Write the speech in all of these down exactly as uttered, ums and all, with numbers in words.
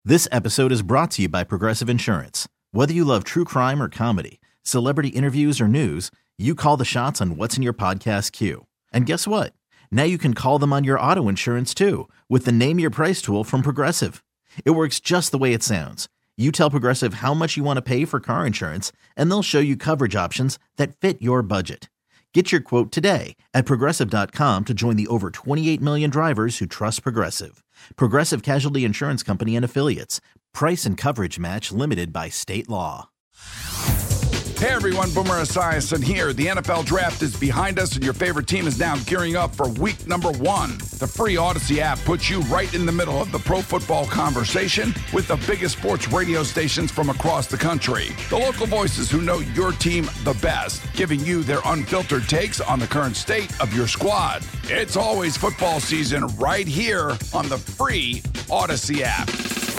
This episode is brought to you by Progressive Insurance. Whether you love true crime or comedy, celebrity interviews or news, you call the shots on what's in your podcast queue. And guess what? Now you can call them on your auto insurance too with the Name Your Price tool from Progressive. It works just the way it sounds. You tell Progressive how much you want to pay for car insurance, and they'll show you coverage options that fit your budget. Get your quote today at Progressive dot com to join the over twenty-eight million drivers who trust Progressive. Progressive Casualty Insurance Company and Affiliates. Price and coverage match limited by state law. Hey everyone, Boomer Esiason here. The N F L Draft is behind us and your favorite team is now gearing up for week number one. The free Odyssey app puts you right in the middle of the pro football conversation with the biggest sports radio stations from across the country. The local voices who know your team the best, giving you their unfiltered takes on the current state of your squad. It's always football season right here on the free Odyssey app.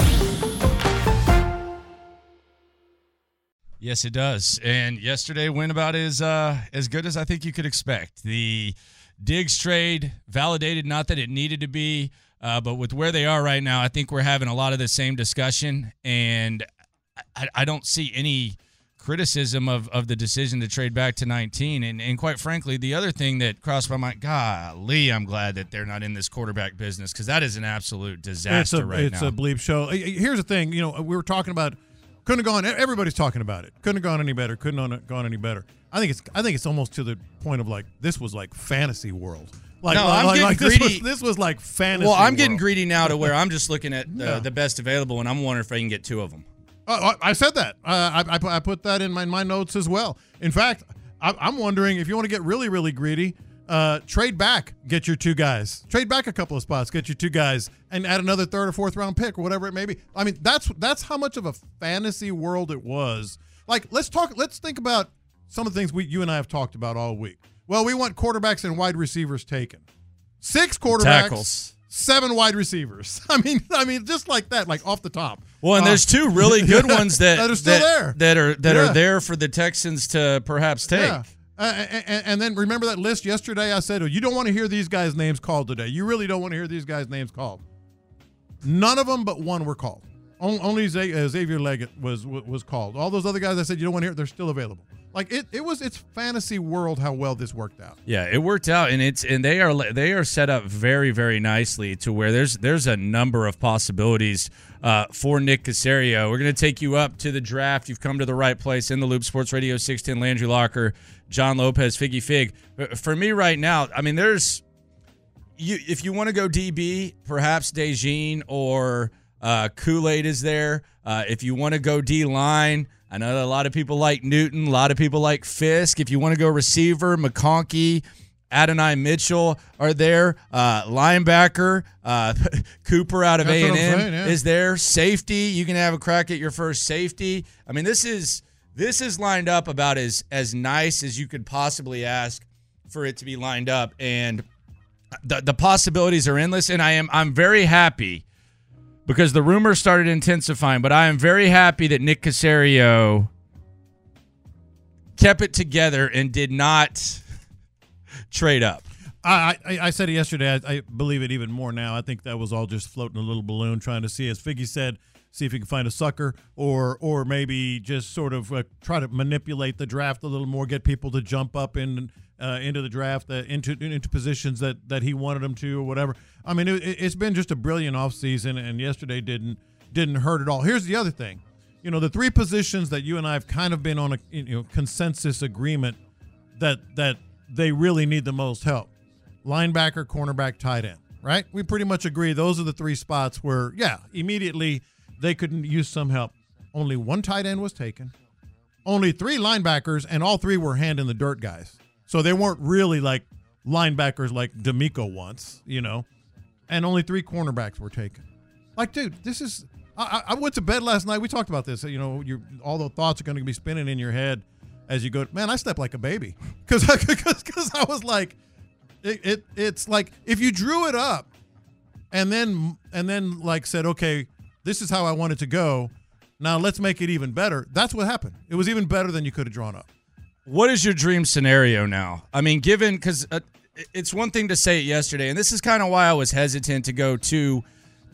Yes, it does. And yesterday went about as uh, as good as I think you could expect. The Diggs trade validated, not that it needed to be, uh, but with where they are right now, I think we're having a lot of the same discussion. And I, I don't see any criticism of, of the decision to trade back to nineteen. And, and quite frankly, the other thing that crossed my mind, golly, I'm glad that they're not in this quarterback business because that is an absolute disaster it's a, right it's now. It's a bleep show. Here's the thing. You know, we were talking about couldn't have gone. Everybody's talking about it. Couldn't have gone any better. Couldn't have gone any better. I think it's. I think it's almost to the point of like this was like fantasy world. Like, no, like, I'm like, getting like greedy. This was, this was like fantasy. Well, I'm world. getting greedy now to where I'm just looking at the, Yeah. the best available, and I'm wondering if I can get two of them. Uh, I said that. Uh, I, I I put that in my, my notes as well. In fact, I, I'm wondering if you want to get really really greedy. Uh, trade back, get your two guys. Trade back a couple of spots, get your two guys, and add another third or fourth round pick or whatever it may be. I mean, that's that's how much of a fantasy world it was. Like, let's talk. Let's think about some of the things we, you and I have talked about all week. Well, we want quarterbacks and wide receivers taken. Six quarterbacks, Tackles. seven wide receivers. I mean, I mean, just like that, like off the top. Well, and Uh, there's two really good ones that, that are still that, there. that are that Yeah. are there for the Texans to perhaps take. Yeah. Uh, and, and then remember that list yesterday? I said, oh, you don't want to hear these guys' names called today. You really don't want to hear these guys' names called. None of them but one were called. Only Xavier Leggett was was called. All those other guys I said you don't want to hear, they're still available. Like it, it was it's fantasy world how well this worked out. Yeah, it worked out, and it's and they are they are set up very very nicely to where there's there's a number of possibilities uh, for Nick Caserio. We're going to take you up to the draft. You've come to the right place in the Loop Sports Radio six ten. Landry Locker, John Lopez, Figgy Fig. For me right now, I mean, there's you if you want to go D B, perhaps Dejeen or uh, Kool-Aid is there. Uh, if you want to go D line. I know that a lot of people like Newton, a lot of people like Fisk. If you want to go receiver, McConkey, Adonai Mitchell are there. Uh, linebacker, uh, Cooper out of That's A and what I'm M saying, yeah. is there. Safety, you can have a crack at your first safety. I mean, this is this is lined up about as as nice as you could possibly ask for it to be lined up, and the the possibilities are endless. And I am I'm very happy. Because the rumors started intensifying, but I am very happy that Nick Caserio kept it together and did not trade up. I, I, I said it yesterday. I, I believe it even more now. I think that was all just floating a little balloon, trying to see, as Figgy said, see if he can find a sucker, or or maybe just sort of uh, try to manipulate the draft a little more, get people to jump up in uh, into the draft, uh, into into positions that, that he wanted them to, or whatever. I mean, it, it's been just a brilliant offseason, and yesterday didn't didn't hurt at all. Here's the other thing. You know, the three positions that you and I have kind of been on a you know consensus agreement that that they really need the most help. Linebacker, cornerback, tight end, right? We pretty much agree those are the three spots where, yeah, immediately they could use some help. Only one tight end was taken. Only three linebackers, and all three were hand-in-the-dirt guys. So they weren't really like linebackers like D'Amico once, you know. And only three cornerbacks were taken. Like, dude, this is I, – I went to bed last night. We talked about this. You know, your all the thoughts are going to be spinning in your head as you go. Man, I slept like a baby because because I was like it, – it it's like if you drew it up and then and then like said, okay, this is how I want it to go. Now let's make it even better. That's what happened. It was even better than you could have drawn up. What is your dream scenario now? I mean, given – because – it's one thing to say it yesterday, and this is kind of why I was hesitant to go to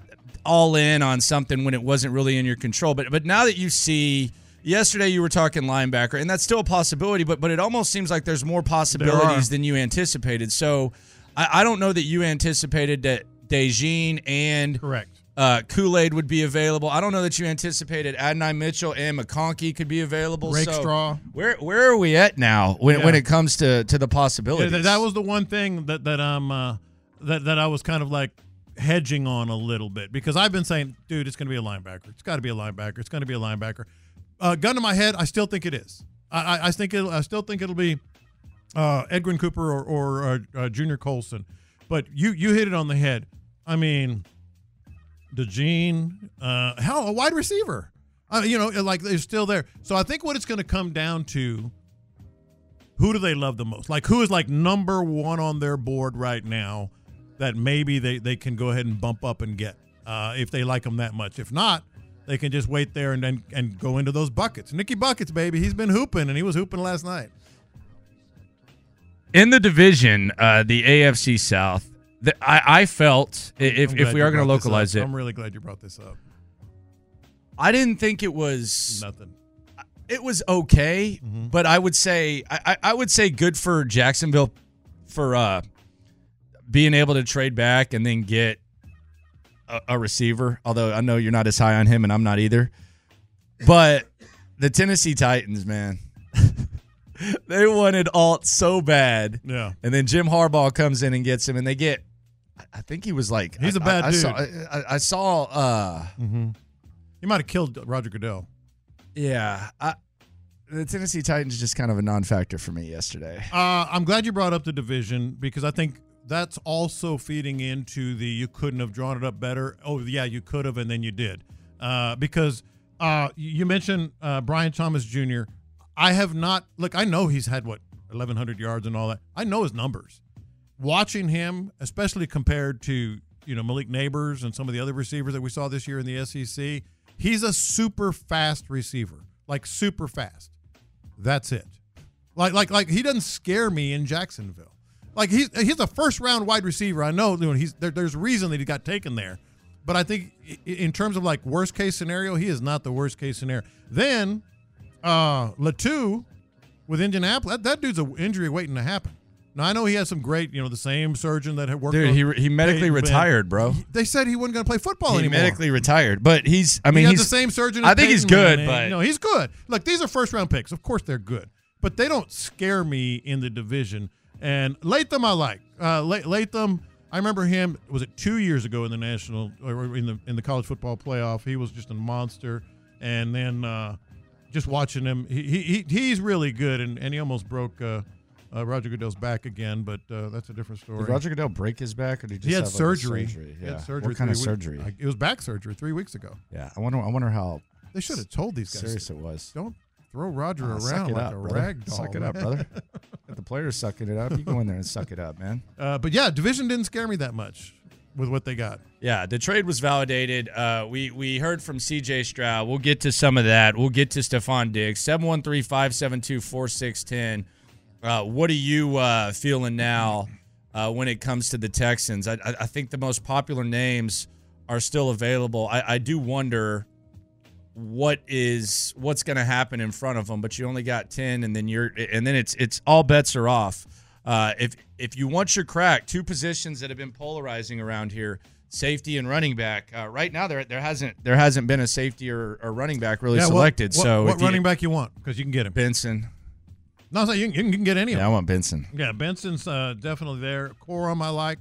all in on something when it wasn't really in your control. But but now that you see, yesterday you were talking linebacker, and that's still a possibility, but but it almost seems like there's more possibilities than you anticipated. So I, I don't know that you anticipated that DeJean and correct uh, Kool-Aid would be available. I don't know that you anticipated Adonai Mitchell and McConkey could be available. Rakestraw. So where where are we at now when Yeah. when it comes to, to the possibilities? Yeah, that, that was the one thing that that um uh, that that I was kind of like hedging on a little bit, because I've been saying, dude, it's going to be a linebacker. It's got to be a linebacker. It's going to be a linebacker. Uh, gun to my head, I still think it is. I I, I think it. I still think it'll be uh, Edwin Cooper or or uh, uh, Junior Colson. But you you hit it on the head. I mean, DeJean, uh, hell, a wide receiver. Uh, you know, like they're still there. So I think what it's going to come down to, who do they love the most? Like, who is like number one on their board right now that maybe they, they can go ahead and bump up and get uh, if they like them that much. If not, they can just wait there and then and go into those buckets. Nicky Buckets, baby. He's been hooping, and he was hooping last night. In the division, uh, the A F C South, the, I, I felt, if, I'm if glad we you are going to brought this localize up. it, I'm really glad you brought this up. I didn't think it was Nothing. it was okay, Mhm. but I would say I, I I would say good for Jacksonville for uh, being able to trade back and then get a, a receiver. Although I know you're not as high on him, and I'm not either. But the Tennessee Titans, man, they wanted Alt so bad, Yeah. and then Jim Harbaugh comes in and gets him, and they get. I think he was like He's a I- bad I, I dude. Saw, I, I saw. Uh, Mm-hmm. He might have killed Roger Goodell. yeah, I, the Tennessee Titans just kind of a non-factor for me yesterday. Uh, I'm glad you brought up the division, because I think that's also feeding into the you couldn't have drawn it up better. Oh, yeah, you could have, and then you did. Uh, because uh, you mentioned uh, Brian Thomas Junior I have not – look, I know he's had, what, eleven hundred yards and all that. I know his numbers. Watching him, especially compared to, you know, Malik Neighbors and some of the other receivers that we saw this year in the S E C, he's a super fast receiver, like super fast. That's it. Like, like, like he doesn't scare me in Jacksonville. Like he's he's a first round wide receiver. I know he's there, there's a reason that he got taken there, but I think in terms of like worst case scenario, he is not the worst case scenario. Then uh, Latu with Indianapolis, that, that dude's an injury waiting to happen. Now I know he has some great, you know, the same surgeon that had worked. Dude, on, he he medically Peyton, retired, bro. They said he wasn't going to play football He anymore. medically retired, but he's. I mean, he he's has the same surgeon. I as think he's Peyton good, Manning. but no, he's good. Look, these are first round picks. Of course, they're good, but they don't scare me in the division. And Latham, I like. Uh, Latham, I remember him. Was it two years ago in the national or in the in the college football playoff? He was just a monster. And then uh, just watching him, he, he he's really good. And, and he almost broke uh, uh, Roger Goodell's back again, but uh, that's a different story. Did Roger Goodell break his back, or did he just he had have surgery. Like a surgery? He Yeah. had surgery. What kind of three weeks- surgery? It was back surgery three weeks ago. Yeah, I wonder. I wonder how They should have told these guys. serious it was. Don't throw Roger Oh, suck around it like up, a brother. rag doll. Suck it up, man. brother. If the players sucking it up, you go in there and suck it up, man. Uh, but yeah, division didn't scare me that much with what they got. Yeah, the trade was validated. Uh, we we heard from C J Stroud. We'll get to some of that. We'll get to Stephon Diggs. seven one three, five seven two, four six one zero. Uh, what are you uh, feeling now uh, when it comes to the Texans? I, I, I think the most popular names are still available. I, I do wonder what is what's going to happen in front of them, but you only got ten, and then you're and then it's it's all bets are off. Uh, if if you want your crack, two positions that have been polarizing around here, safety and running back. Uh, right now, there there hasn't there hasn't been a safety or, or running back really Yeah, what- selected. What, so what if you- running back you want? Because you can get him. Benson. No, so you, can, you can get any of Yeah, I them. want Benson. Yeah, Benson's uh, definitely there. Corum I like.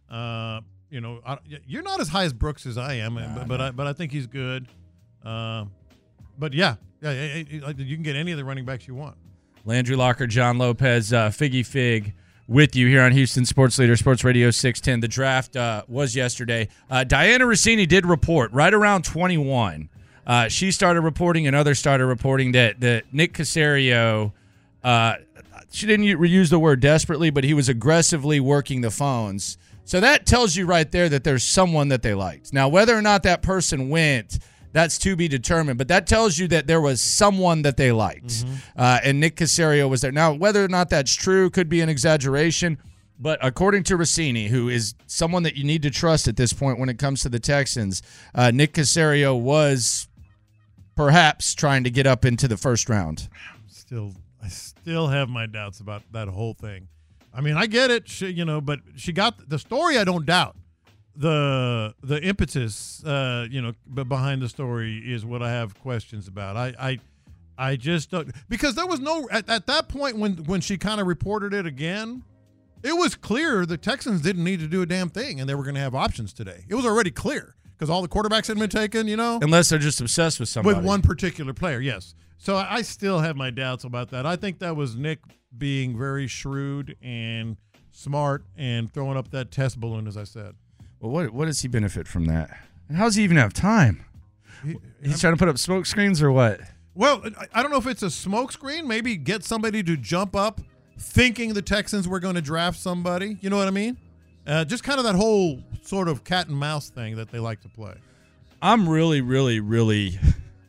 Uh, you know, I, you're not as high as Brooks as I am, Nah, but but I, but I think he's good. Uh, but yeah, yeah, yeah, yeah, you can get any of the running backs you want. Landry Locker, John Lopez, uh, Figgy Fig with you here on Houston Sports Leader, Sports Radio six ten. The draft uh, was yesterday. Uh, Diana Rossini did report right around twenty-one. Uh, she started reporting and others started reporting that, that Nick Caserio, uh, she didn't u- use the word desperately, but he was aggressively working the phones. So that tells you right there that there's someone that they liked. Now, whether or not that person went, that's to be determined. But that tells you that there was someone that they liked. Mm-hmm. Uh, and Nick Caserio was there. Now, whether or not that's true could be an exaggeration. But according to Rossini, who is someone that you need to trust at this point when it comes to the Texans, uh, Nick Caserio was perhaps trying to get up into the first round. Still, I still have my doubts about that whole thing. I mean, I get it, she, you know, but she got the story. I don't doubt the the impetus, uh, you know, but behind the story is what I have questions about. I, I, I just don't, because there was no at, at that point when when she kind of reported it again, it was clear the Texans didn't need to do a damn thing, and they were going to have options today. It was already clear because all the quarterbacks had been taken, you know, unless they're just obsessed with somebody, with one particular player. Yes. So I still have my doubts about that. I think that was Nick being very shrewd and smart and throwing up that test balloon, as I said. Well, what what does he benefit from that? And how does he even have time? He, He's I'm, trying to put up smoke screens or what? Well, I don't know if it's a smoke screen. Maybe get somebody to jump up thinking the Texans were going to draft somebody. You know what I mean? Uh, just kind of that whole sort of cat and mouse thing that they like to play. I'm really, really, really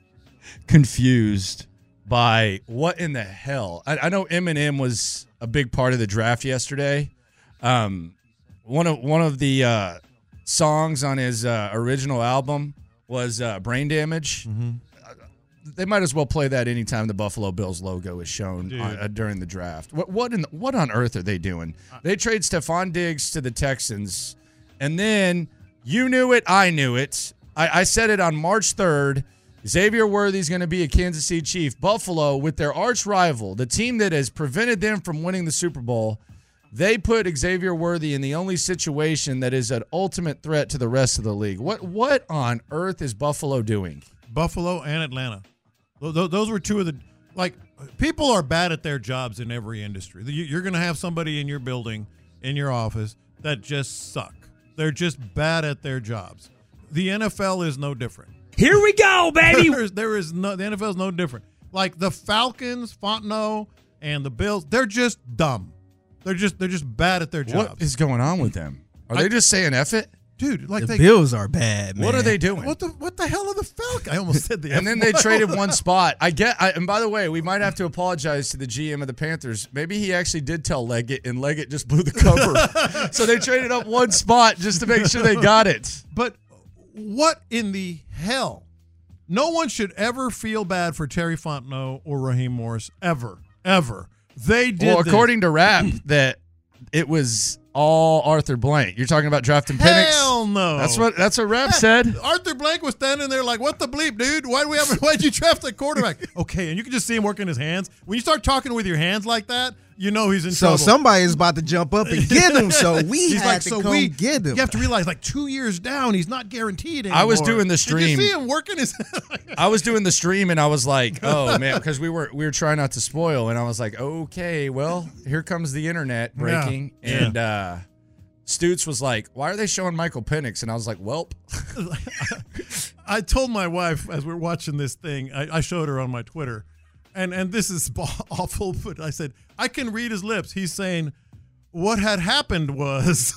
confused by what in the hell. I, I know Eminem was a big part of the draft yesterday. Um, one of one of the uh, songs on his uh, original album was uh, "Brain Damage." Mm-hmm. Uh, they might as well play that anytime the Buffalo Bills logo is shown on, uh, during the draft. What what in the, what on earth are they doing? They trade Stephon Diggs to the Texans, and then you knew it, I knew it. I, I said it on March third. Xavier Worthy's going to be a Kansas City Chief. Buffalo, with their arch rival, the team that has prevented them from winning the Super Bowl, they put Xavier Worthy in the only situation that is an ultimate threat to the rest of the league. What what on earth is Buffalo doing? Buffalo and Atlanta. Those were two of the – like, people are bad at their jobs in every industry. You're going to have somebody in your building, in your office, that just suck. They're just bad at their jobs. The N F L is no different. Here we go, baby. There's, there is no the N F L is no different. Like the Falcons, Fontenot, and the Bills, they're just dumb. They're just they're just bad at their jobs. What is going on with them? Are I, they just saying F it? Dude, like the they, Bills are bad, man. What are they doing? What the what the hell are the Falcons? I almost said the And then they traded one spot. I get I, and by the way, we might have to apologize to the G M of the Panthers. Maybe he actually did tell Leggett and Leggett just blew the cover. So they traded up one spot just to make sure they got it. But what in the hell? No one should ever feel bad for Terry Fontenot or Raheem Morris, ever, ever. They did Well, this. according to Rap, that it was all Arthur Blank. You're talking about drafting Penix? Hell no. That's what that's what Rap said. Arthur Blank was standing there like, what the bleep, dude? Why do we have? Why'd you draft a quarterback? Okay, and you can just see him working his hands. When you start talking with your hands like that, you know he's in so trouble. So somebody is about to jump up and get him. So we he's had like, to so come we, get him. You have to realize, like two years down, he's not guaranteed anymore. I was doing the stream. Did you see him working his? I was doing the stream, and I was like, "Oh man," because we were we were trying not to spoil, and I was like, "Okay, well, here comes the internet breaking," yeah. and uh, Stutz was like, "Why are they showing Michael Penix?" And I was like, "Welp." I told my wife as we we're watching this thing, I, I showed her on my Twitter. And and this is awful, but I said, I can read his lips. He's saying, what had happened was.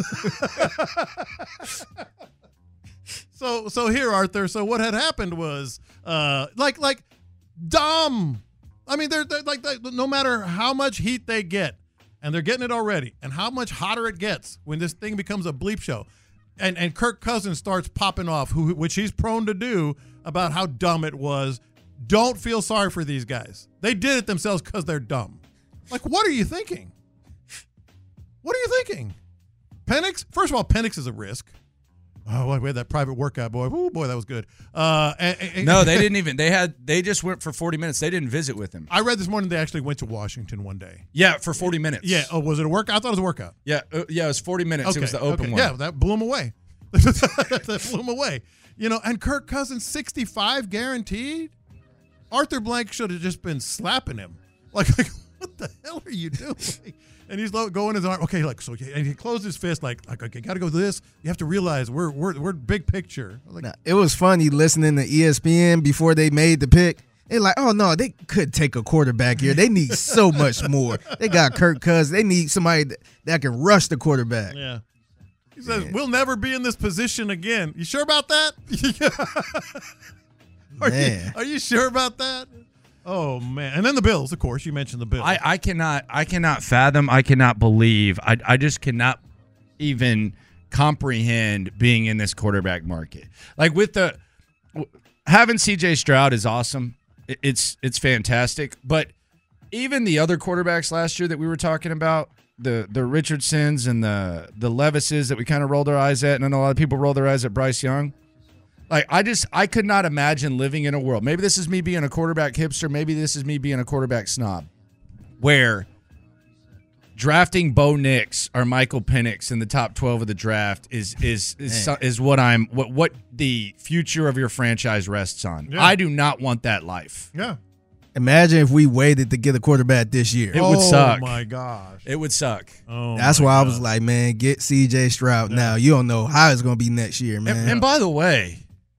so so here, Arthur. So what had happened was, uh, like, like dumb. I mean, they're, they're like, they, no matter how much heat they get, and they're getting it already, and how much hotter it gets when this thing becomes a bleep show. And, and Kirk Cousins starts popping off, who which he's prone to do, about how dumb it was. Don't feel sorry for these guys. They did it themselves because they're dumb. Like, what are you thinking? What are you thinking? Penix? First of all, Penix is a risk. Oh, we had that private workout, boy. Oh, boy, that was good. Uh, and, and, no, they didn't even. They had. They just went for forty minutes. They didn't visit with him. I read this morning they actually went to Washington one day. Yeah, for forty minutes. Yeah. Oh, was it a workout? I thought it was a workout. Yeah. Uh, yeah, it was forty minutes. Okay, it was the open okay. one. Yeah, that blew him away. That blew him away. You know, and Kirk Cousins, sixty-five guaranteed. Arthur Blank should have just been slapping him. Like, like, what the hell are you doing? And he's going his arm. Okay, like so. And he closed his fist. Like, like okay, got to go to this. You have to realize we're we're we're big picture. Like, now, it was funny listening to E S P N before they made the pick. They're like, oh no, they could take a quarterback here. They need so much more. They got Kirk Cousins. They need somebody that, that can rush the quarterback. Yeah. He says we'll never be in this position again. You sure about that? Are you, are you sure about that? Oh man, and then the Bills, of course. You mentioned the Bills. I, I cannot I cannot fathom. I cannot believe. I I just cannot even comprehend being in this quarterback market. Like with the having C J Stroud is awesome. It, it's it's fantastic. But even the other quarterbacks last year that we were talking about, the the Richardsons and the the Levises that we kind of rolled our eyes at, and I know a lot of people rolled their eyes at Bryce Young. Like, I just, I could not imagine living in a world. Maybe this is me being a quarterback hipster. Maybe this is me being a quarterback snob. Where drafting Bo Nix or Michael Penix in the top twelve of the draft is is is, is, is what I'm, what, what the future of your franchise rests on. Yeah. I do not want that life. Yeah. Imagine if we waited to get a quarterback this year. It would oh, suck. Oh, my gosh. It would suck. Oh, That's why God. I was like, man, get C J Stroud yeah. now. You don't know how it's going to be next year, man. And, and by the way,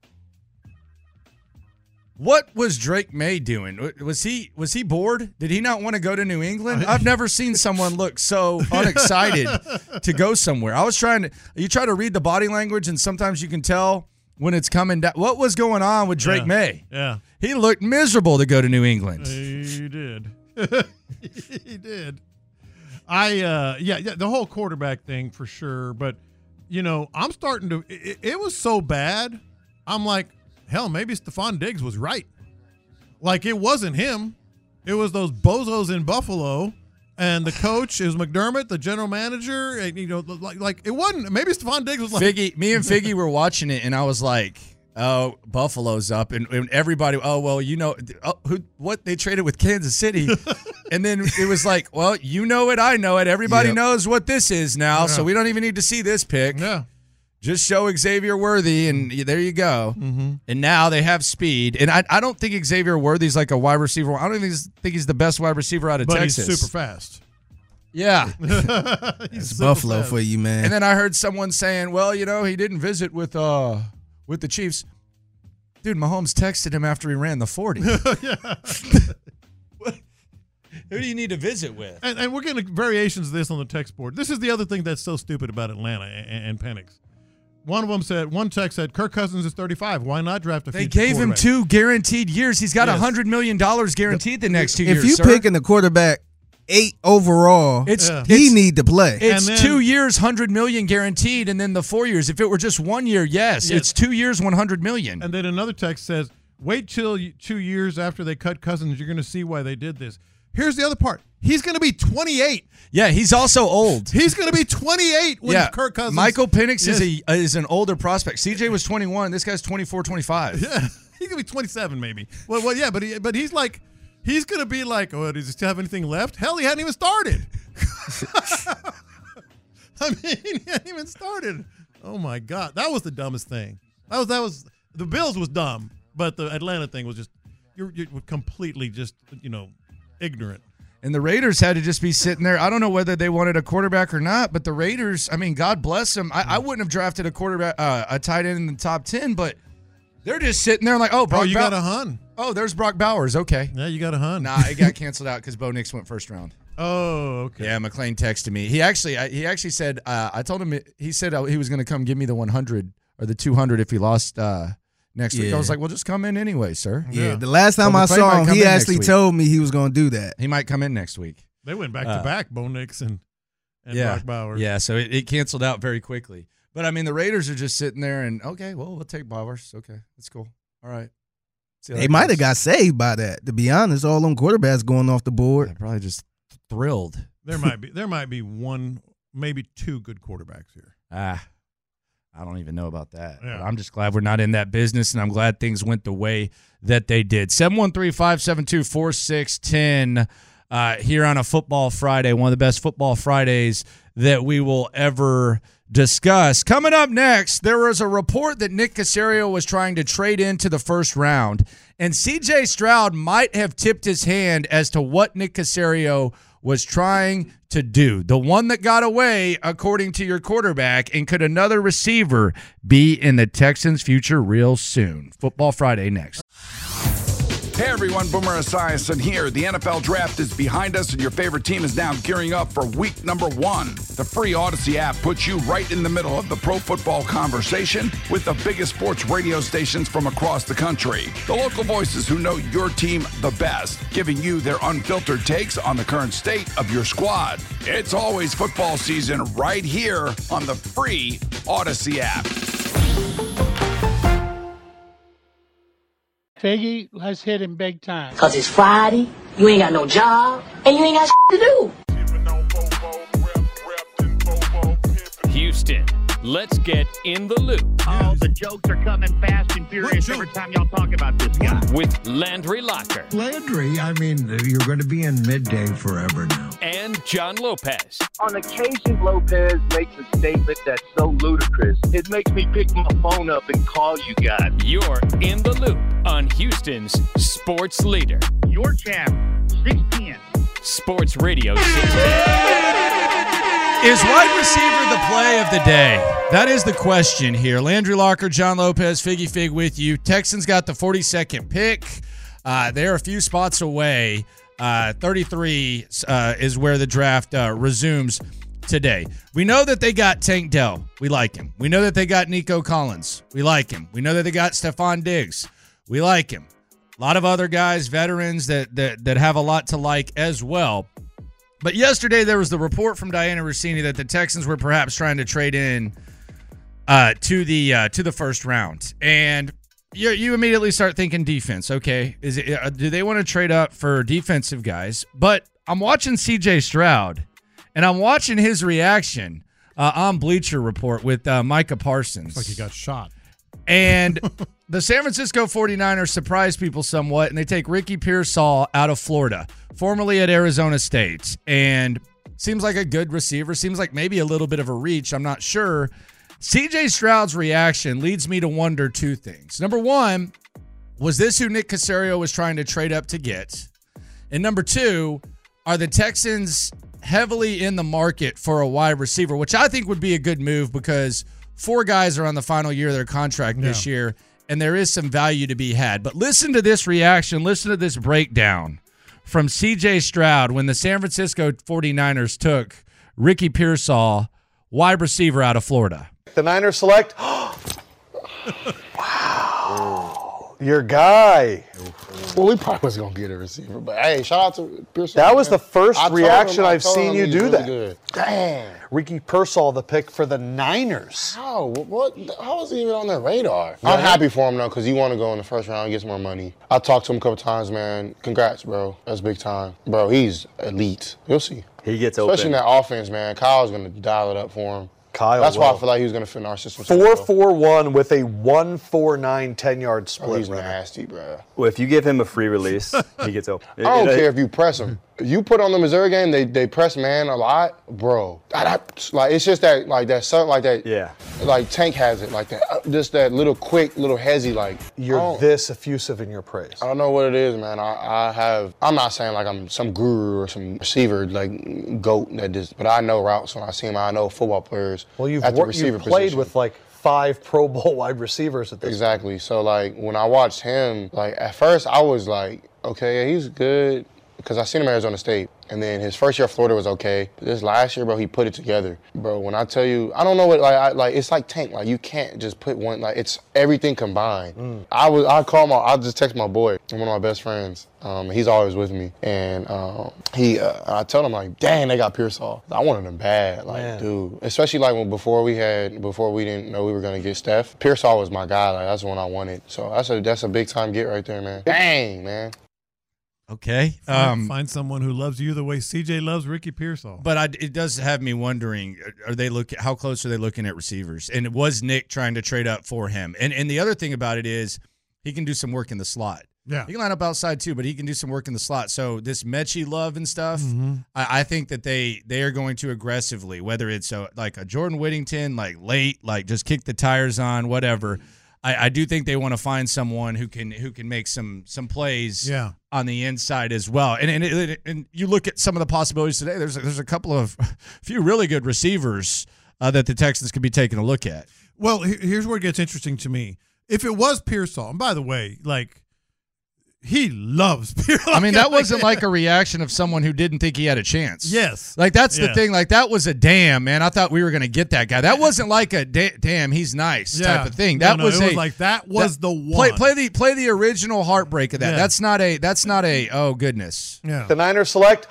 what was Drake May doing? Was he was he bored? Did he not want to go to New England? I've never seen someone look so unexcited to go somewhere. I was trying to you try to read the body language, and sometimes you can tell when it's coming down. What was going on with Drake yeah. May? Yeah. He looked miserable to go to New England. He did. He did. I uh yeah, yeah, the whole quarterback thing for sure, but you know, I'm starting to it, it was so bad. I'm like, hell, maybe Stephon Diggs was right. Like, it wasn't him. It was those bozos in Buffalo, and the coach is McDermott, the general manager. And, you know, like, like it wasn't. Maybe Stephon Diggs was like. Figgy, me and Figgy were watching it, and I was like, oh, Buffalo's up. And, and everybody, oh, well, you know, oh, who, what they traded with Kansas City. And then it was like, well, you know it, I know it. Everybody yep. knows what this is now, yeah. so we don't even need to see this pick. Yeah. Just show Xavier Worthy, and there you go. Mm-hmm. And now they have speed. And I, I don't think Xavier Worthy's like a wide receiver. I don't even think he's the best wide receiver out of but Texas. But he's super fast. Yeah. It's Buffalo fast. For you, man. And then I heard someone saying, well, you know, he didn't visit with uh with the Chiefs. Dude, Mahomes texted him after he ran the forty. Who do you need to visit with? And, and we're getting variations of this on the text board. This is the other thing that's so stupid about Atlanta and, and Penix. One of them said, one text said, Kirk Cousins is thirty-five. Why not draft a They future gave him two guaranteed years. He's got yes. one hundred million dollars guaranteed the next two if years, If sir. you're picking the quarterback eight overall, it's, yeah. he it's, need to play. It's then, two years, one hundred million dollars guaranteed, and then the four years. If it were just one year, yes. yes. It's two years, one hundred million dollars. And then another text says, wait till you, two years after they cut Cousins. You're going to see why they did this. Here's the other part. He's going to be twenty-eight. Yeah, he's also old. He's going to be twenty-eight when yeah. Kirk Cousins. Michael Penix yes. is a is an older prospect. C J was twenty-one. This guy's twenty-four, twenty-five. Yeah, he's going to be twenty-seven maybe. Well, well yeah, but he, but he's like, he's going to be like, oh, does he still have anything left? Hell, he hadn't even started. I mean, he hadn't even started. Oh, my God. That was the dumbest thing. That was, that was, the Bills was dumb, but the Atlanta thing was just, you're, you're completely just, you know, ignorant. And the Raiders had to just be sitting there. I don't know whether they wanted a quarterback or not, but the Raiders, I mean, God bless them. I, I wouldn't have drafted a quarterback, uh, a tight end in the top ten, but they're just sitting there like, oh, Brock oh, you Bow- got a hun. Oh, there's Brock Bowers. Okay. Yeah, you got a hun. Nah, it got canceled out because Bo Nix went first round. Oh, okay. Yeah, McLean texted me. He actually, I, he actually said, uh, I told him, he said he was going to come give me the one hundred or the two hundred if he lost uh, next yeah. week. I was like, well, just come in anyway, sir. Yeah, yeah. The last time so I saw him, he actually told me he was going to do that. He might come in next week. They went back to uh, back, Bo Nix and, and yeah, Brock Bowers. Yeah, so it, it canceled out very quickly. But, I mean, the Raiders are just sitting there and, okay, well, we'll take Bowers. Okay, that's cool. All right. They might have got saved by that, to be honest. All them quarterbacks going off the board. They're probably just thrilled. There might be there might be one, maybe two good quarterbacks here. Ah, I don't even know about that. Yeah. But I'm just glad we're not in that business, and I'm glad things went the way that they did. seven one three, five seven two, four six one zero uh, here on a Football Friday, one of the best Football Fridays that we will ever discuss. Coming up next, there was a report that Nick Caserio was trying to trade into the first round, and C J Stroud might have tipped his hand as to what Nick Caserio was trying to do. The one that got away, according to your quarterback, and could another receiver be in the Texans' future real soon? Football Friday next. Hey everyone, Boomer Esiason here. The N F L Draft is behind us and your favorite team is now gearing up for week number one. The free Odyssey app puts you right in the middle of the pro football conversation with the biggest sports radio stations from across the country. The local voices who know your team the best, giving you their unfiltered takes on the current state of your squad. It's always football season right here on the free Odyssey app. Figgy, let's hit him big time. Cause it's Friday, you ain't got no job, and you ain't got shit to do. Houston, let's get in the loop. Oh, the jokes are coming fast and furious every time y'all talk about this guy. With Landry Locker. Landry, I mean, you're going to be in midday forever now. And John Lopez. On occasion, Lopez makes a statement that's so ludicrous, it makes me pick my phone up and call you guys. You're in the loop on Houston's sports leader. Your channel, six ten. Sports Radio six ten. Is wide receiver the play of the day? That is the question here. Landry Locker, John Lopez, Figgy Fig with you. Texans got the forty-second pick. Uh, they're a few spots away. Uh, thirty-three uh, is where the draft uh, resumes today. We know that they got Tank Dell. We like him. We know that they got Nico Collins. We like him. We know that they got Stephon Diggs. We like him. A lot of other guys, veterans that that that have a lot to like as well. But yesterday there was the report from Diana Rossini that the Texans were perhaps trying to trade in uh, to the uh, to the first round, and you you immediately start thinking defense. Okay, is it uh, do they want to trade up for defensive guys? But I'm watching C J Stroud, and I'm watching his reaction uh, on Bleacher Report with uh, Micah Parsons. It's like he got shot. And the San Francisco forty-niners surprised people somewhat, and they take Ricky Pearsall out of Florida, formerly at Arizona State, and seems like a good receiver, seems like maybe a little bit of a reach, I'm not sure. C J Stroud's reaction leads me to wonder two things. Number one, was this who Nick Caserio was trying to trade up to get? And number two, are the Texans heavily in the market for a wide receiver, which I think would be a good move because four guys are on the final year of their contract yeah. this year, and there is some value to be had. But listen to this reaction. Listen to this breakdown from C J Stroud when the San Francisco forty-niners took Ricky Pearsall, wide receiver out of Florida. The Niners select. Wow. Your guy. Well, we probably was going to get a receiver, but hey, shout out to Pearsall. That was the first I reaction him, I've seen you do really that. Good. Damn. Ricky Pearsall, the pick for the Niners. How? What? How was he even on their radar? I'm happy for him, though, because he want to go in the first round and get some more money. I talked to him a couple times, man. Congrats, bro. That's big time. Bro, he's elite. You'll see. He gets open. Especially in that offense, man. Kyle's going to dial it up for him. Kyle That's will. why I feel like he was going to fit in our system. four four one with a one four nine ten-yard split. Oh, he's runner. nasty, bro. Well, if you give him a free release, he gets open. I don't care if you press him. You put on the Missouri game, they they press man a lot, bro. I, I, like it's just that like that something like that. Yeah. Like Tank has it like that. Just that little quick, little hezzy like. You're this effusive in your praise. I don't know what it is, man. I, I have. I'm not saying like I'm some guru or some receiver like goat that just. But I know routes when I see them. I know football players. Well, you've at the wor- receiver you've played position. with like five Pro Bowl wide receivers at this. Exactly. So like when I watched him, like at first I was like, okay, yeah, he's good. Because I seen him at Arizona State, and then his first year at Florida was okay. But this last year, bro, he put it together. Bro, when I tell you, I don't know what, like, I, like it's like Tank. Like, you can't just put one, like, it's everything combined. Mm. I was, I call my, I just text my boy, one of my best friends. Um, he's always with me. And um, he, uh, I told him, like, dang, they got Pearsall. I wanted him bad, like, Man. dude. Especially, like, when before we had, before we didn't know we were going to get Steph, Pearsall was my guy. Like, that's the one I wanted. So that's a, that's a big-time get right there, man. Dang, man. Okay. Find, Um, find someone who loves you the way C J loves Ricky Pearsall. But I, it does have me wondering: Are they look? How close are they looking at receivers? And was Nick trying to trade up for him? And and the other thing about it is, he can do some work in the slot. Yeah, he can line up outside too, but he can do some work in the slot. So this Mechie love and stuff, mm-hmm. I, I think that they they are going to aggressively, whether it's a, like a Jordan Whittington, like late, like just kick the tires on, whatever. I, I do think they want to find someone who can who can make some some plays yeah. on the inside as well. And and it, and you look at some of the possibilities today. There's a, there's a couple of few really good receivers uh, that the Texans could be taking a look at. Well, here's where it gets interesting to me. If it was Pearsall, and by the way, like he loves Pierre. I mean, that wasn't like a reaction of someone who didn't think he had a chance. Yes. Like, that's the Yeah. thing. Like, that was a damn, man. I thought we were going to get that guy. That wasn't like a da- damn, he's nice Yeah. type of thing. No, That no, was it a was like that was that- the one. Play, play the play the original heartbreak of that. Yeah. That's not a that's not a oh goodness. Yeah. The Niners select.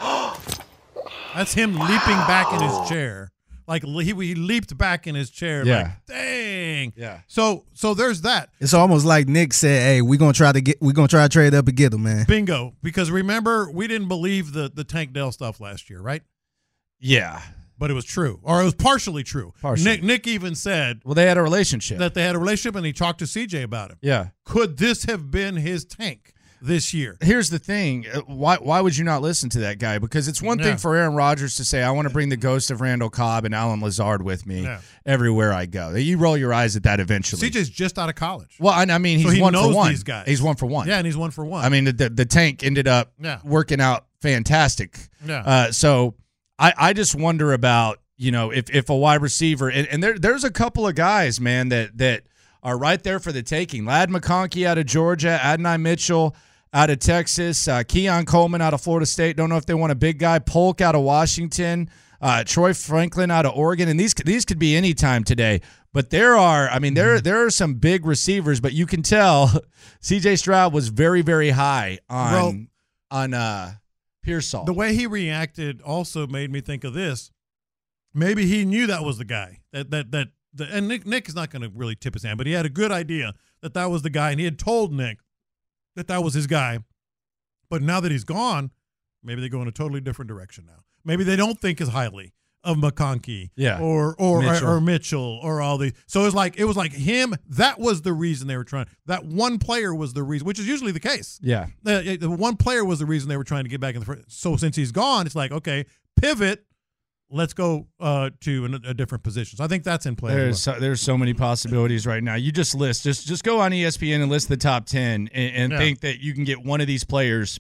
That's him leaping back in his chair. Like he, he leaped back in his chair. Yeah. Like, dang. Yeah. So so there's that. It's almost like Nick said, "Hey, we're gonna try to get, we're gonna try to trade up and get him, man." Bingo. Because remember, we didn't believe the the Tank Dell stuff last year, right? Yeah. But it was true, or it was partially true. Partially. Nick Nick even said Well, they had a relationship. that they had a relationship, and he talked to C J about it. Yeah. Could this have been his tank this year? Here's the thing. uh, Why why would you not listen to that guy? Because it's one Yeah. thing for Aaron Rodgers to say, I want to bring the ghost of Randall Cobb and Alan Lazard with me Yeah. everywhere I go. You roll your eyes at that eventually. C J's just out of college. Well, I, I mean, he's So he one knows for one. these guys. He's one for one. Yeah, and he's one for one. I mean, the, the, the tank ended up Yeah. working out fantastic. Yeah. Uh, so I, I just wonder about, you know, if, if a wide receiver, and, and there there's a couple of guys, man, that that are right there for the taking. Ladd McConkey out of Georgia, Adonai Mitchell out of Texas, uh, Keon Coleman out of Florida State. Don't know if they want a big guy. Polk out of Washington, uh, Troy Franklin out of Oregon, and these these could be any time today. But there are, I mean, there there are some big receivers, but you can tell C J Stroud was very very high on Well, on uh, Pearsall. The way he reacted also made me think of this. Maybe he knew that was the guy that that that. The, and Nick Nick is not going to really tip his hand, but he had a good idea that that was the guy, and he had told Nick that that was his guy. But now that he's gone, maybe they go in a totally different direction now. Maybe they don't think as highly of McConkey, Yeah. or or Mitchell. or, or Mitchell, or all these. So it was like it was like him. That was the reason they were trying. That one player was the reason, which is usually the case. Yeah. The, the one player was the reason they were trying to get back in the first. So since he's gone, it's like, okay, pivot. Let's go uh, to an, a different position. So I think that's in play. There's as well. so, there's so many possibilities right now. You just list just just go on E S P N and list the top ten and, and Yeah. think that you can get one of these players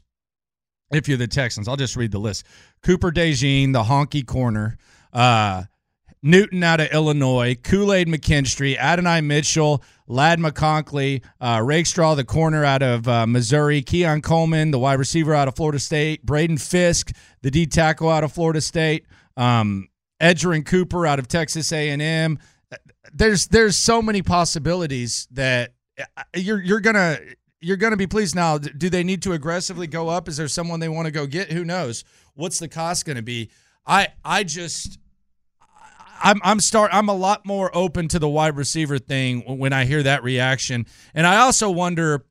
if you're the Texans. I'll just read the list. Cooper DeJean, the honky corner. Uh, Newton out of Illinois. Kool-Aid McKinstry. Adonai Mitchell. Ladd McConkey. Uh, Rakestraw, the corner out of uh, Missouri. Keon Coleman, the wide receiver out of Florida State. Braden Fisk, the D tackle out of Florida State. Um, Edgerrin Cooper out of Texas A and M. There's there's so many possibilities that you're you're gonna you're gonna be pleased. Now, do they need to aggressively go up? Is there someone they want to go get? Who knows? What's the cost going to be? I I just I'm I'm start I'm a lot more open to the wide receiver thing when I hear that reaction, and I also wonder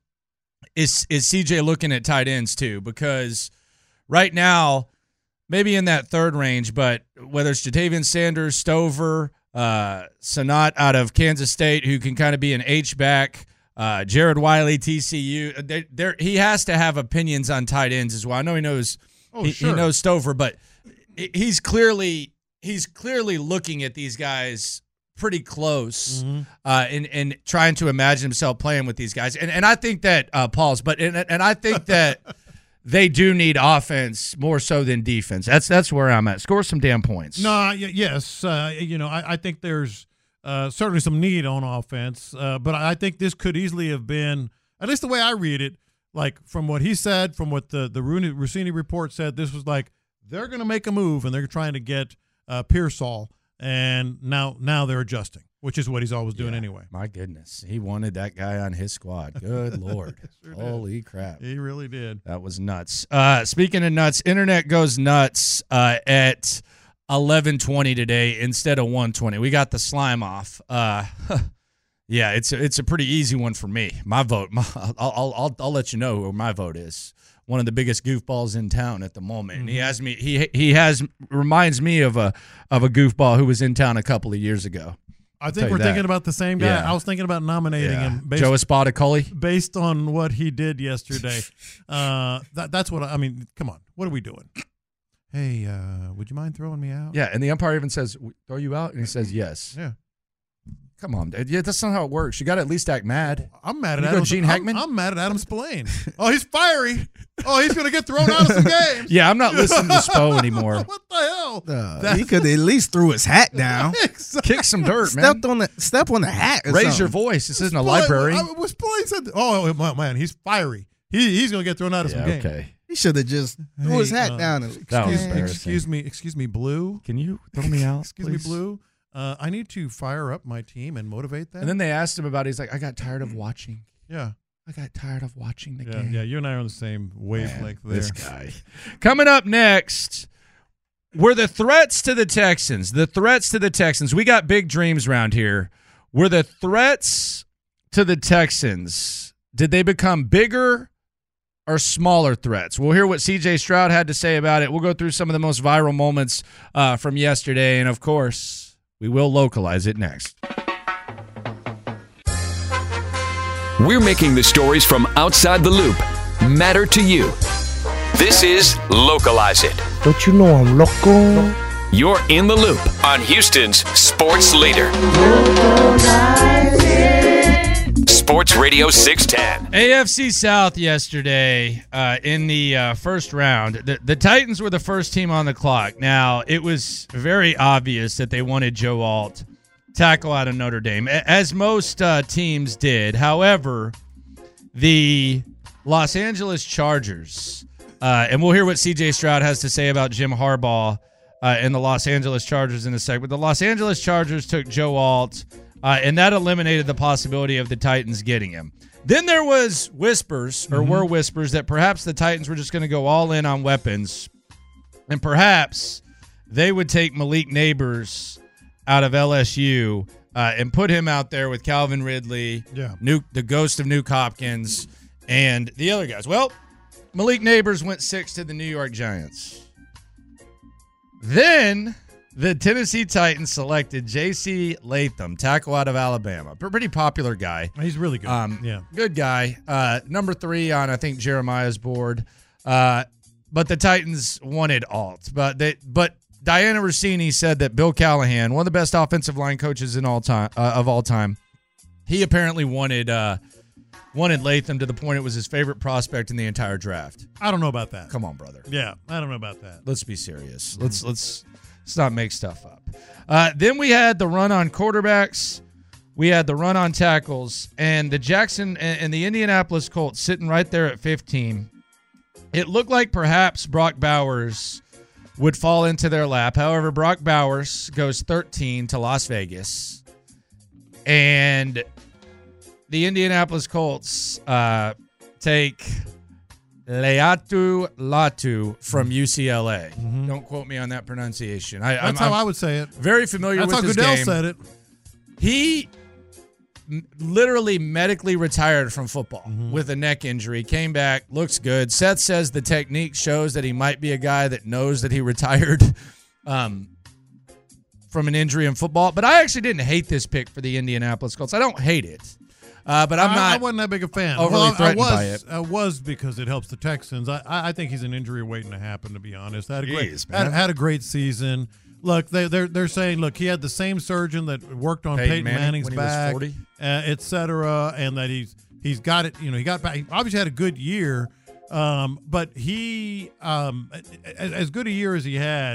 is is C J looking at tight ends too, because right now. Maybe in that third range, but whether it's Jatavian Sanders, Stover, uh, Sanat out of Kansas State, who can kind of be an H-back, uh, Jared Wiley, T C U, they, he has to have opinions on tight ends as well. I know he knows Oh, he, sure. he knows Stover, but he's clearly he's clearly looking at these guys pretty close Mm-hmm. uh, and and trying to imagine himself playing with these guys. And and I think that uh, Paul's, but and, and I think that. They do need offense more so than defense. That's that's where I'm at. Score some damn points. No, y- yes, uh, you know, I, I think there's uh, certainly some need on offense, uh, but I think this could easily have been, at least the way I read it, like from what he said, from what the the Rooney- Rossini report said, this was like they're going to make a move and they're trying to get uh, Pearsall, and now now they're adjusting, which is what he's always doing Yeah, anyway. My goodness, he wanted that guy on his squad. Good Lord, Sure did. holy crap, He really did. that was nuts. Uh, speaking of nuts, internet goes nuts uh, at eleven twenty today instead of one twenty. We got the slime off. Uh, yeah, it's a, it's a pretty easy one for me. My vote. My, I'll, I'll I'll I'll let you know who my vote is. One of the biggest goofballs in town at the moment. And he has me. He he has reminds me of a of a goofball who was in town a couple of years ago. I Tell think you we're that. thinking about the same guy. Yeah. I was thinking about nominating Yeah. him based, Joe Espadicoli. based on what he did yesterday. uh, that, that's what I, I mean. Come on, what are we doing? Hey, uh, would you mind throwing me out? Yeah, and the umpire even says, "Throw you out," and he says, "Yes." Yeah. Come on, dude. Yeah, that's not how it works. You got to at least act mad. I'm mad at You go Adam. Gene I'm- Hackman? I'm, mad at Adam Spillane. Oh, he's fiery. Oh, he's gonna get thrown out of some games. Yeah, I'm not listening to Spo anymore. What the hell? Uh, That- he could at least threw his hat down, Exactly. Kick some dirt, man. stepped on the step on the hat. Or Raise your something. voice. This isn't a Spillane- library. I, was Spillane said, "Oh man, man, he's fiery. he he's gonna get thrown out of Yeah, some games. okay. He should have just threw his Hey, hat uh, down. And, That was Excuse, embarrassing. excuse me, excuse me, Blue. Can you throw me out? Excuse please? me, Blue. Uh, I need to fire up my team and motivate them. And then they asked him about it. He's like, I got tired of watching. yeah, I got tired of watching the yeah, game. yeah. You and I are on the same wavelength there. This guy. Coming up next, were the threats to the Texans, the threats to the Texans, we got big dreams around here. Were the threats to the Texans, did they become bigger or smaller threats? We'll hear what C J Stroud had to say about it. We'll go through some of the most viral moments uh, from yesterday. And, of course, we will localize it next. We're making the stories from outside the loop matter to you. This is Localize It. Don't you know I'm local? You're in the loop on Houston's sports leader. Sports Radio six ten. A F C South yesterday uh, in the uh, first round. The, the Titans were the first team on the clock. Now, it was very obvious that they wanted Joe Alt, tackle out of Notre Dame, as most uh, teams did. However, the Los Angeles Chargers, uh, and we'll hear what C J Stroud has to say about Jim Harbaugh uh, and the Los Angeles Chargers in a second. But the Los Angeles Chargers took Joe Alt, uh, and that eliminated the possibility of the Titans getting him. Then there was whispers, or mm-hmm. were whispers, that perhaps the Titans were just going to go all in on weapons, and perhaps they would take Malik Neighbors out of L S U uh, and put him out there with Calvin Ridley, yeah. Nuke, the ghost of Nuke Hopkins, and the other guys. Well, Malik Neighbors went six to the New York Giants. Then the Tennessee Titans selected J C Latham, tackle out of Alabama. Pretty popular guy. He's really good. Um, yeah. Good guy. Uh, number three on, I think, Jeremiah's board. Uh, but the Titans wanted Alt. But they, but Diana Rossini said that Bill Callahan, one of the best offensive line coaches in all time uh, of all time, he apparently wanted uh, wanted Latham to the point it was his favorite prospect in the entire draft. I don't know about that. Come on, brother. Yeah, I don't know about that. Let's be serious. Let's let's let's not make stuff up. Uh, then we had the run on quarterbacks. We had the run on tackles, and the Jackson and, and the Indianapolis Colts sitting right there at fifteen. It looked like perhaps Brock Bowers would fall into their lap. However, Brock Bowers goes thirteen to Las Vegas, and the Indianapolis Colts uh, take Leatu Latu from U C L A. Mm-hmm. Don't quote me on that pronunciation. I, That's I'm, how I'm I would say it. Very familiar That's with how this Goodell game. said it. He m- literally medically retired from football Mm-hmm. with a neck injury. Came back, looks good. Seth says the technique shows that he might be a guy that knows that he retired um, from an injury in football. But I actually didn't hate this pick for the Indianapolis Colts. I don't hate it. Uh, but I'm I, not I wasn't that big a fan. overly well, I, threatened I was, by it. I was because it helps the Texans. I, I think he's an injury waiting to happen, to be honest. Had a great, Jeez, had, man. had a great season. Look, they, they're they're saying, look, he had the same surgeon that worked on Peyton Peyton, Manning Manning's when he was back, forty? uh, et cetera, and that he's he's got it. You know, he got back. He obviously had a good year, um, but he um, as, as good a year as he had,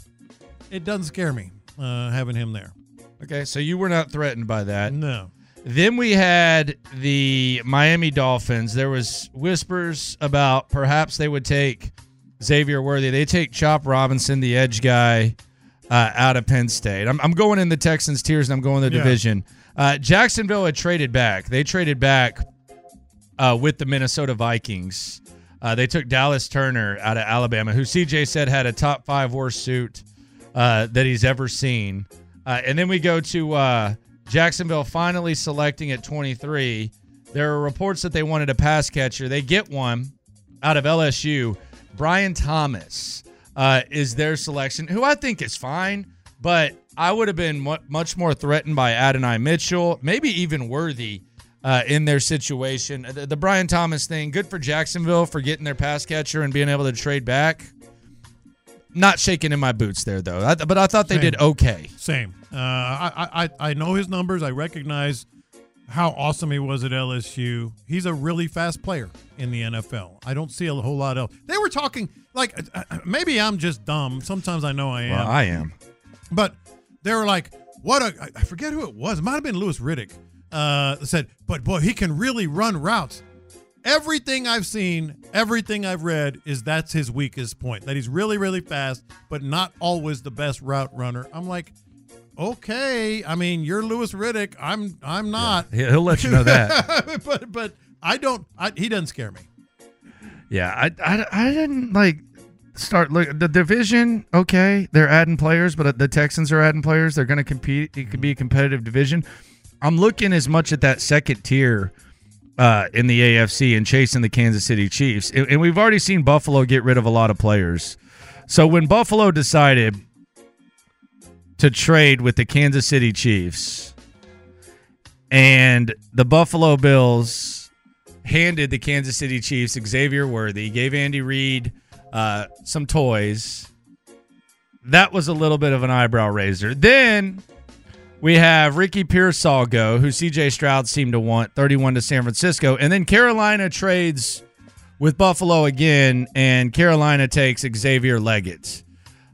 it doesn't scare me uh, having him there. Okay, so you were not threatened by that. No. Then we had the Miami Dolphins. There was whispers about perhaps they would take Xavier Worthy. They take Chop Robinson, the edge guy, uh, out of Penn State. I'm, I'm going in the Texans' tiers, and I'm going the Yeah. division. Uh, Jacksonville had traded back. They traded back uh, with the Minnesota Vikings. Uh, they took Dallas Turner out of Alabama, who C J said had a top five worst suit uh, that he's ever seen. Uh, and then we go to uh, Jacksonville finally selecting at twenty-three. There are reports that they wanted a pass catcher. They get one out of L S U. Brian Thomas uh, is their selection, who I think is fine, but I would have been mu- much more threatened by Adonai Mitchell, maybe even Worthy uh, in their situation. The, the Brian Thomas thing, good for Jacksonville for getting their pass catcher and being able to trade back. Not shaking in my boots there, though. I, but I thought they Same. did okay. Same. Uh, I, I I know his numbers. I recognize how awesome he was at L S U. He's a really fast player in the N F L. I don't see a whole lot else. They were talking, like, uh, maybe I'm just dumb. Sometimes I know I am. Well, I am. But they were like, what a, I forget who it was. It might have been Louis Riddick. Uh, said, but boy, he can really run routes. everything I've seen, everything I've read is that's his weakest point, that he's really, really fast, but not always the best route runner. I'm like, okay, I mean, you're Louis Riddick. I'm I'm not. Yeah, he'll let you know that. but but I don't. I, he doesn't scare me. Yeah, I, I, I didn't like start look the division. Okay, they're adding players, but the Texans are adding players. They're going to compete. It could be a competitive division. I'm looking as much at that second tier uh, in the A F C and chasing the Kansas City Chiefs. And, and we've already seen Buffalo get rid of a lot of players. So when Buffalo decided to trade with the Kansas City Chiefs and the Buffalo Bills handed the Kansas City Chiefs Xavier Worthy, gave Andy Reid uh, some toys, that was a little bit of an eyebrow raiser. Then we have Ricky Pearsall go, who C J Stroud seemed to want, thirty-one to San Francisco. And then Carolina trades with Buffalo again, and Carolina takes Xavier Leggett.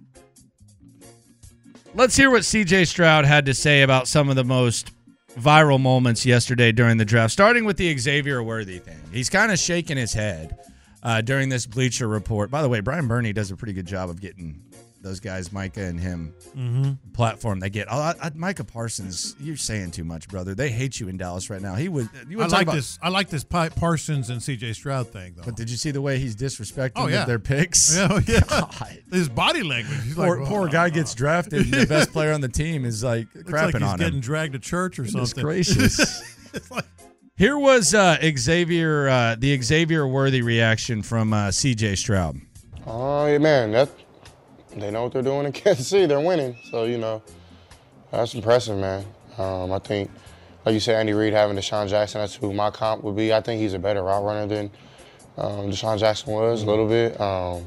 Let's hear what C J Stroud had to say about some of the most viral moments yesterday during the draft, starting with the Xavier Worthy thing. He's kind of shaking his head uh, during this Bleacher Report. By the way, Brian Burney does a pretty good job of getting those guys, Micah and him, mm-hmm. platform they get. Oh, I, I, Micah Parsons, you're saying too much, brother. They hate you in Dallas right now. He would. You would I talk like about, this. I like this Parsons and C J Stroud thing, though. But did you see the way he's disrespecting oh, yeah. their picks? Yeah, yeah. God. His body language. He's poor like, poor oh, guy oh, gets drafted, and the best player on the team is like Looks crapping like he's on him. getting dragged to church or Goodness something. gracious. It's like, Here was uh, Xavier, uh, the Xavier Worthy reaction from uh, C J Stroud. Oh, yeah, man, that they know what they're doing in Kansas City. They're winning, so you know that's impressive, man. Um, I think, like you said, Andy Reid having Deshaun Jackson, that's who my comp would be. I think he's a better route runner than um, Deshaun Jackson was a little bit. Um,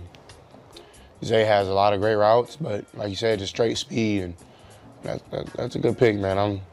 Zay has a lot of great routes, but like you said, just straight speed, and that, that, that's a good pick, man. I'm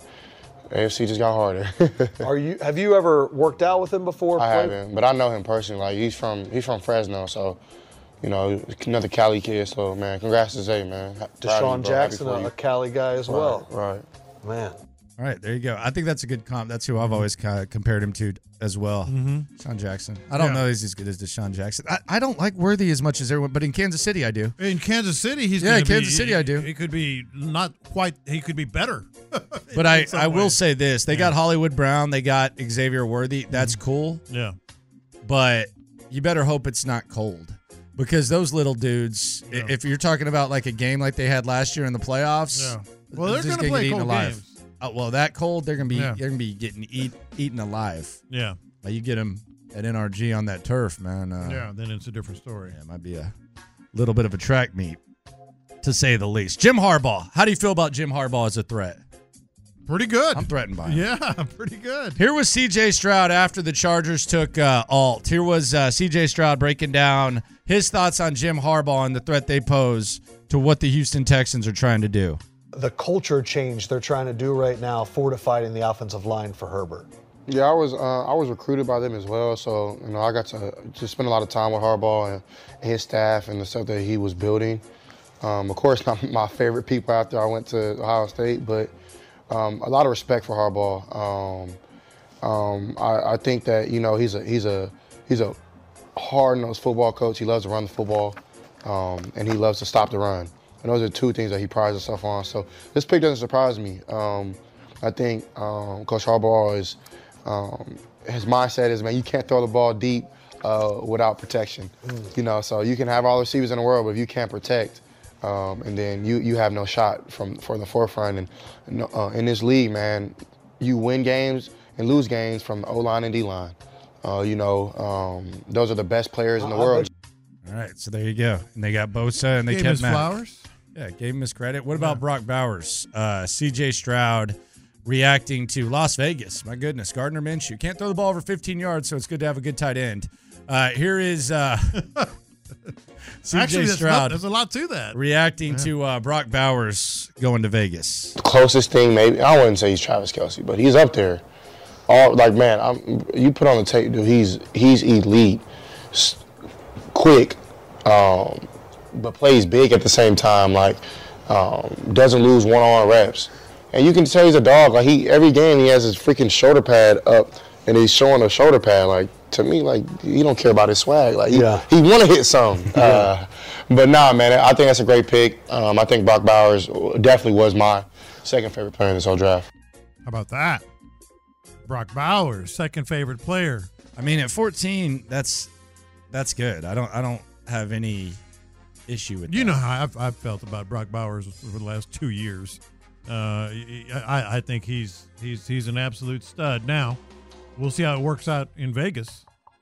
A F C just got harder. Are you? Have you ever worked out with him before? I haven't, but I know him personally. Like he's from he's from Fresno, so you know another Cali kid. So man, congrats to Zay, man. Deshaun Jackson, a Cali guy as right, well. Right, man. All right, there you go. I think that's a good comp. That's who I've always kind of compared him to as well. Mm-hmm. Deshaun Jackson. I don't Yeah. know he's as good as Deshaun Jackson. I, I don't like Worthy as much as everyone, but in Kansas City I do. In Kansas City, he's Yeah, gonna in Kansas be, City I do. He could be not quite. He could be better. But I, some I will ways. say this. They Yeah. got Hollywood Brown. They got Xavier Worthy. That's cool. Yeah. But you better hope it's not cold. Because those little dudes, Yeah. if you're talking about like a game like they had last year in the playoffs, Yeah. Well, they're just gonna get play eaten cold alive. games. Oh, well, that cold, they're gonna be Yeah. they're gonna be getting eat, eaten alive. Yeah. Like, you get them at N R G on that turf, man. Uh, Yeah. Then it's a different story. yeah, it might be a little bit of a track meet, to say the least. Jim Harbaugh, how do you feel about Jim Harbaugh as a threat? Pretty good. I'm threatened by him. Yeah, pretty good. Here was C J Stroud after the Chargers took uh, Alt. Here was uh, C J Stroud breaking down his thoughts on Jim Harbaugh and the threat they pose to what the Houston Texans are trying to do. The culture change they're trying to do right now, fortifying the offensive line for Herbert. Yeah, I was uh, I was recruited by them as well, so you know I got to to spend a lot of time with Harbaugh and his staff and the stuff that he was building. Um, of course, not my favorite people after I went to Ohio State, but um, a lot of respect for Harbaugh. Um, um, I, I think that you know he's a he's a he's a hard-nosed football coach. He loves to run the football, um, and he loves to stop the run. And those are two things that he prides himself on. So this pick doesn't surprise me. Um, I think um, Coach Harbaugh is. Um, his mindset is, man, you can't throw the ball deep uh, without protection. Mm. You know, so you can have all the receivers in the world, but if you can't protect, um, and then you you have no shot from for the forefront. And uh, in this league, man, you win games and lose games from the O-line and D-line. Uh, you know, um, those are the best players in the I world. All right, so there you go. And they got Bosa and they Gave kept his Mack. flowers. Yeah, gave him his credit. What about Brock Bowers? Uh, C J Stroud reacting to Las Vegas. My goodness, Gardner Minshew. Can't throw the ball over fifteen yards, so it's good to have a good tight end. Uh, here is uh, C J Actually, that's Stroud not, there's a lot to that. reacting to uh, Brock Bowers going to Vegas. The closest thing, maybe I wouldn't say he's Travis Kelce, but he's up there. All like, man, I'm, you put on the tape, dude. He's he's elite, s- quick, um, but plays big at the same time. Like, um, doesn't lose one-on-one reps, and you can tell he's a dog. Like he every game he has his freaking shoulder pad up and he's showing a shoulder pad. Like, to me, like, he don't care about his swag. Like, he, Yeah. he want to hit some. Yeah. Uh, but nah, man, I think that's a great pick. Um, I think Brock Bowers definitely was my second favorite player in this whole draft. How about that? Brock Bowers, second favorite player. I mean, at fourteen, that's that's good. I don't I don't have any issue with You that. know how I've, I've felt about Brock Bowers for the last two years. Uh, I, I think he's he's he's an absolute stud. Now, we'll see how it works out in Vegas.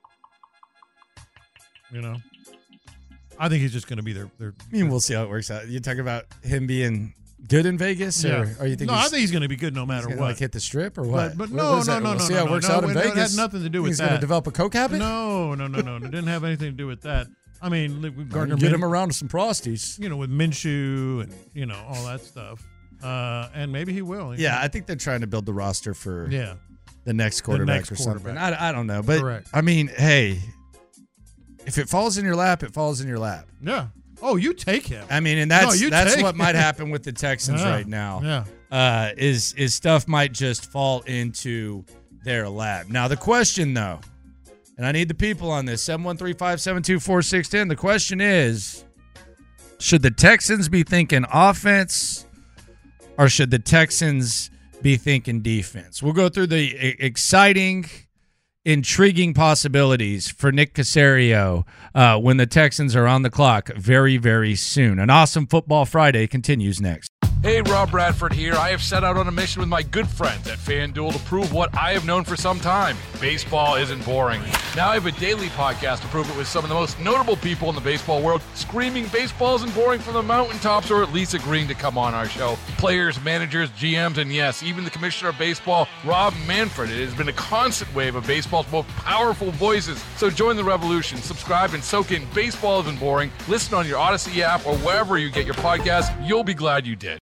You know, I think he's just going to be there. I mean, we'll see how it works out. You talking about him being good in Vegas, or, Yeah. or you think? No, he's, I think he's going to be good no matter he's gonna, what. Like hit the strip or what? But, but What- no, what is no, that? no, We'll no, see no, how it no, works no, out in it- it Vegas. had nothing to do with he's that. going to develop a coke habit. No, no, no, no. It didn't have anything to do with that. I mean, li- with Gardner Get Min- him around some prosties. you know, with Minshew and you know all that stuff, uh, and maybe he will. you Yeah, know. I think they're trying to build the roster for yeah. the next quarterback next or something. quarterback. I, I don't know, but Correct. I mean, hey, if it falls in your lap, it falls in your lap. Yeah. Oh, you take him. I mean, and that's No, you that's take what him. might happen with the Texans Yeah, right now. yeah. Uh, is is stuff might just fall into their lap. Now the question though, and I need the people on this, seven one three, five seven two, four six one zero. The question is, should the Texans be thinking offense or should the Texans be thinking defense? We'll go through the e- exciting, intriguing possibilities for Nick Caserio uh, when the Texans are on the clock very, very soon. An awesome Football Friday continues next. Hey, Rob Bradford here. I have set out on a mission with my good friends at FanDuel to prove what I have known for some time. Baseball isn't boring. Now I have a daily podcast to prove it with some of the most notable people in the baseball world, screaming baseball isn't boring from the mountaintops, or at least agreeing to come on our show. Players, managers, G Ms, and yes, even the commissioner of baseball, Rob Manfred. It has been a constant wave of baseball's most powerful voices. So join the revolution. Subscribe and soak in Baseball Isn't Boring. Listen on your Odyssey app or wherever you get your podcasts. You'll be glad you did.